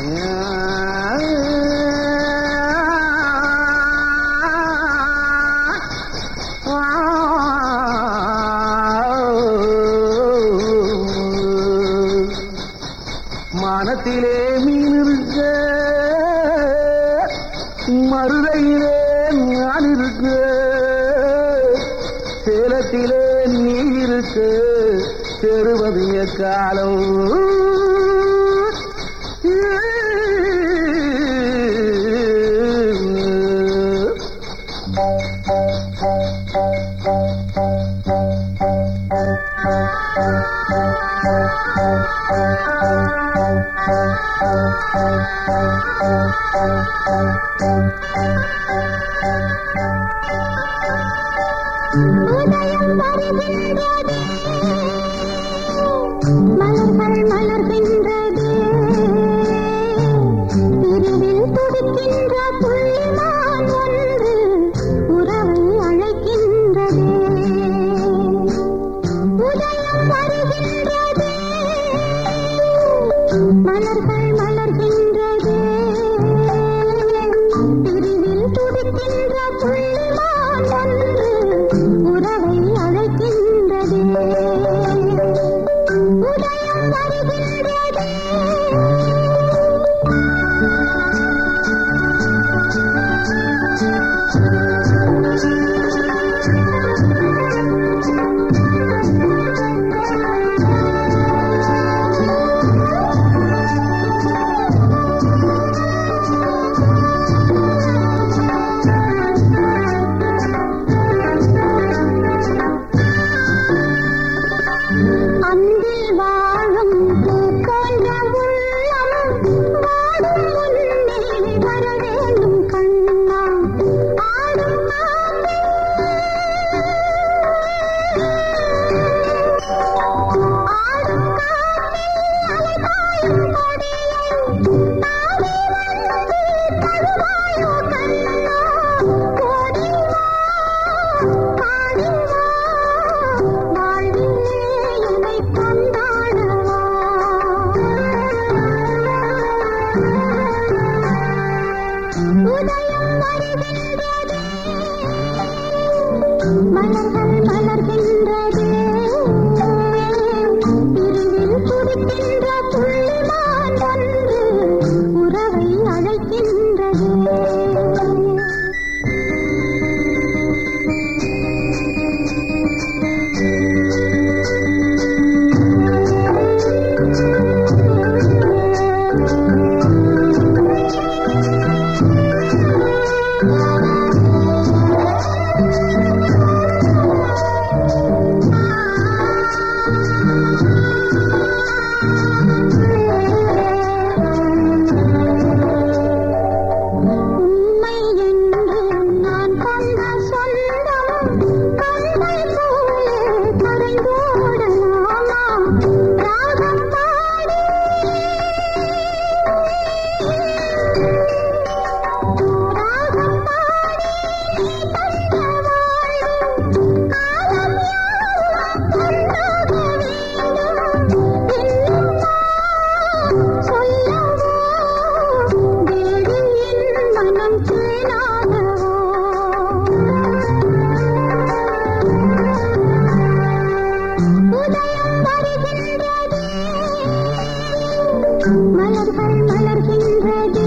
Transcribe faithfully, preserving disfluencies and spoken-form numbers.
மானத்திலே மீன் இருக்க, மருதையிலே நான் இருக்க, சேலத்திலே நீ இருக்க, பெறுவது காலம். உதயம் வருகின்றது, மலர்கள் மலர்கின்றது, பிரிவில் துடிக்கின்ற புள்ளிமான் ஒன்று உறவை அழைக்கின்றது. உதயம் வருகின்றது, மலர்கள் மலர்கின்றது, பிரிவில் துடிக்கின்ற புள்ளிமான் ஒன்று உறவை அழைக்கின்றது. உதயம் வருகின்றது. அன்பில் வாழும் போன்ற உள்ளம் வாடும் முன்னே வர வேண்டும் கண்ணா. ஆடும் காற்றே, ஆடும் காற்றே, அலைபாயும் கொடியை தாவி வந்து தருவாயோ கண்ணா. ஓடி வா, பாடி வா, வாழ்விலே என்னை கொண்டாடவா. உதயம் வருகின்றது, மலர்கள் மலர்கின்றது, பிரிவில் துடிக்கின்ற புள்ளிமான் ஒன்று உறவை அழைக்கின்றது. உண்மை என்று நான் கொண்ட சொந்தம் கண்மை போலே கரைந்தோடலாமா. ராகம் பாடி, ராகம் பாடி நீ தந்த வாழ்வு காலம் யாவும் ஒன்றாக வேண்டும். இன்னுமா சொல்லவோ, தேவியின் மனம் தேனாகவோ. உதயம் வருகின்றது, மலர்கள் மலர்கின்றது,